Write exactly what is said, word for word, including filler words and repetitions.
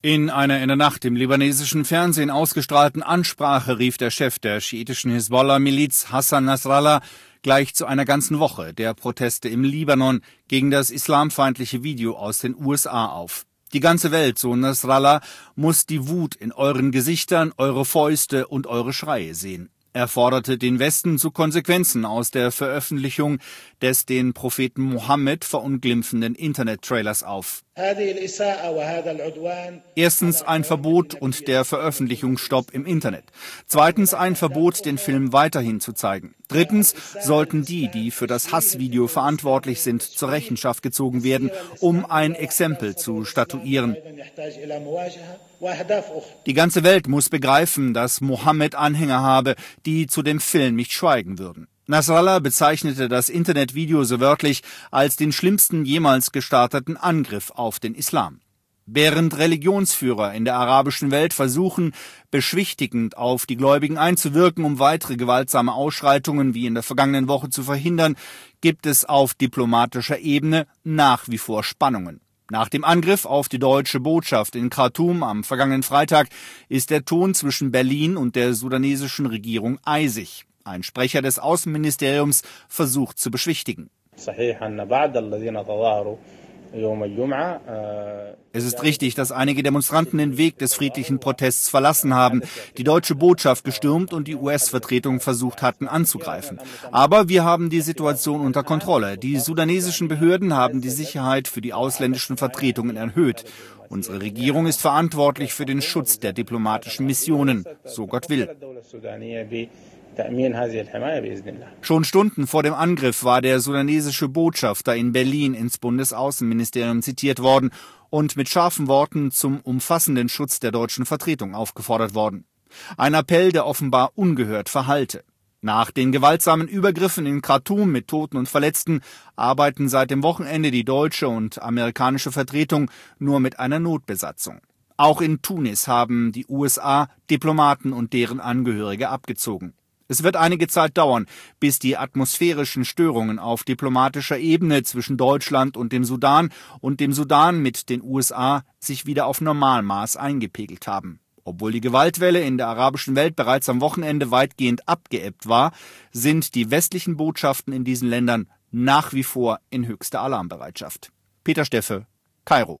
In einer in der Nacht im libanesischen Fernsehen ausgestrahlten Ansprache rief der Chef der schiitischen Hisbollah-Miliz Hassan Nasrallah gleich zu einer ganzen Woche der Proteste im Libanon gegen das islamfeindliche Video aus den U S A auf. Die ganze Welt, so Nasrallah, muss die Wut in euren Gesichtern, eure Fäuste und eure Schreie sehen. Er forderte den Westen zu Konsequenzen aus der Veröffentlichung des den Propheten Mohammed verunglimpfenden Internet-Trailers auf. Erstens ein Verbot und der Veröffentlichungsstopp im Internet. Zweitens ein Verbot, den Film weiterhin zu zeigen. Drittens sollten die, die für das Hassvideo verantwortlich sind, zur Rechenschaft gezogen werden, um ein Exempel zu statuieren. Die ganze Welt muss begreifen, dass Mohammed Anhänger habe, die zu dem Film nicht schweigen würden. Nasrallah bezeichnete das Internetvideo so wörtlich als den schlimmsten jemals gestarteten Angriff auf den Islam. Während Religionsführer in der arabischen Welt versuchen, beschwichtigend auf die Gläubigen einzuwirken, um weitere gewaltsame Ausschreitungen wie in der vergangenen Woche zu verhindern, gibt es auf diplomatischer Ebene nach wie vor Spannungen. Nach dem Angriff auf die deutsche Botschaft in Khartoum am vergangenen Freitag ist der Ton zwischen Berlin und der sudanesischen Regierung eisig. Ein Sprecher des Außenministeriums versucht zu beschwichtigen. Es ist richtig, dass einige Demonstranten den Weg des friedlichen Protests verlassen haben, die deutsche Botschaft gestürmt und die U S-Vertretung versucht hatten anzugreifen. Aber wir haben die Situation unter Kontrolle. Die sudanesischen Behörden haben die Sicherheit für die ausländischen Vertretungen erhöht. Unsere Regierung ist verantwortlich für den Schutz der diplomatischen Missionen, so Gott will. Schon Stunden vor dem Angriff war der sudanesische Botschafter in Berlin ins Bundesaußenministerium zitiert worden und mit scharfen Worten zum umfassenden Schutz der deutschen Vertretung aufgefordert worden. Ein Appell, der offenbar ungehört verhallte. Nach den gewaltsamen Übergriffen in Khartoum mit Toten und Verletzten arbeiten seit dem Wochenende die deutsche und amerikanische Vertretung nur mit einer Notbesatzung. Auch in Tunis haben die U S A Diplomaten und deren Angehörige abgezogen. Es wird einige Zeit dauern, bis die atmosphärischen Störungen auf diplomatischer Ebene zwischen Deutschland und dem Sudan und dem Sudan mit den U S A sich wieder auf Normalmaß eingepegelt haben. Obwohl die Gewaltwelle in der arabischen Welt bereits am Wochenende weitgehend abgeebbt war, sind die westlichen Botschaften in diesen Ländern nach wie vor in höchster Alarmbereitschaft. Peter Steffe, Kairo.